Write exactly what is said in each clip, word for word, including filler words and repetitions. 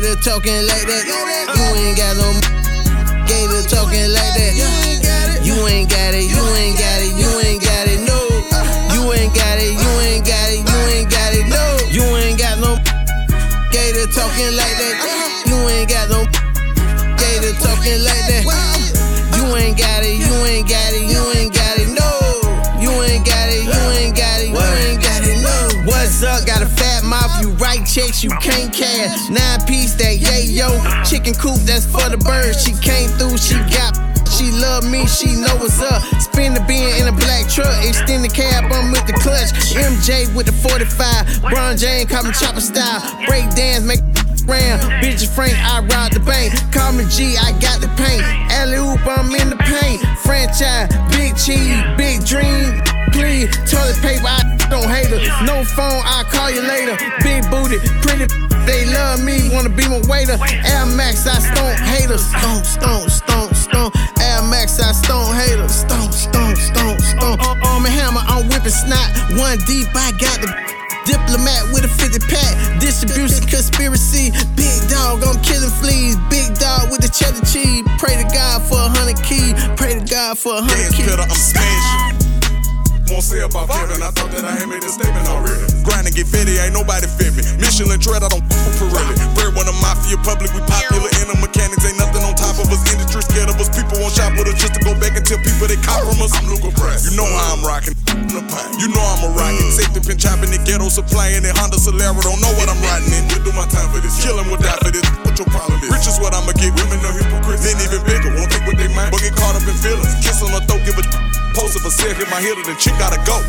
Gator talking like that. You ain't got no Gator talking like that. You ain't got it, you ain't got it, you ain't got it, no. You ain't got it, you ain't got it, you ain't got it, no. You ain't got no Gator talking like that. You ain't got no Gator talking like that. You ain't got it, you ain't got it, you ain't got it, no. You ain't got it, you ain't got it, you ain't got it, no. What's up? Got a fat mouth, you write checks, you can't cash. Nine piece that yayo, chicken coop that's for the birds. She came through, she got. She love me, she know what's up. Spin the bin in a black truck, extend the cab, I'm with the clutch. M J with the forty-five, Bron James call me chopper style. Break dance, make round. Bitch Frank, I ride the bank. Call me G, I got the paint. Alley-oop, I'm in the paint. Franchise, big cheese, big dream. Please, toilet paper, I don't hate her. No phone, I'll call you later. Big booty, pretty, they love me, wanna be my waiter. Air Max, I stomp haters. Stomp, stomp, stomp, stomp. Air Max, I stomp haters. Stomp, stomp, stomp, stomp. Arm and hammer, I'm whipping snot. One deep, I got the diplomat with a fifty pack. Distribution conspiracy. Big dog, I'm killing fleas. Big dog with the cheddar cheese. Pray to God for a hundred keys. Pray to God for a hundred keys. I'm smashing. Won't say about Kevin, I thought that I had made a statement already. Grind and get fitty, ain't nobody fit me. Michelin tread, I don't f for really. Bird one of mafia, public, we popular. In the mechanics, ain't nothing on top of us. Industry scared of us, people won't shop with us just to go back and tell people they cop from us. I'm Luca Press. You know how I'm rocking. You know I'm a rocket. Safety pin chopping the ghetto, supplying the Honda Solera. Don't know what I'm riding in. You do my time for this. Kill 'em with that for this. What your problem is? Rich is what I'ma get. Women know hypocrites. Then even bigger, won't think what they mind. But get caught up in feelings. Kiss on the throat, give a post if a set hit my hitter, then chick gotta go.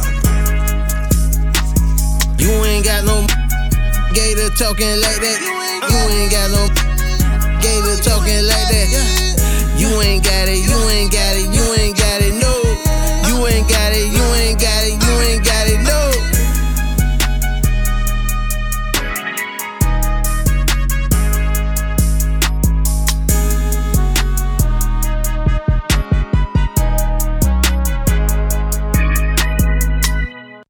You ain't got no Gator talking like that. You ain't got no Gator talking like that. You ain't got it, you ain't got it.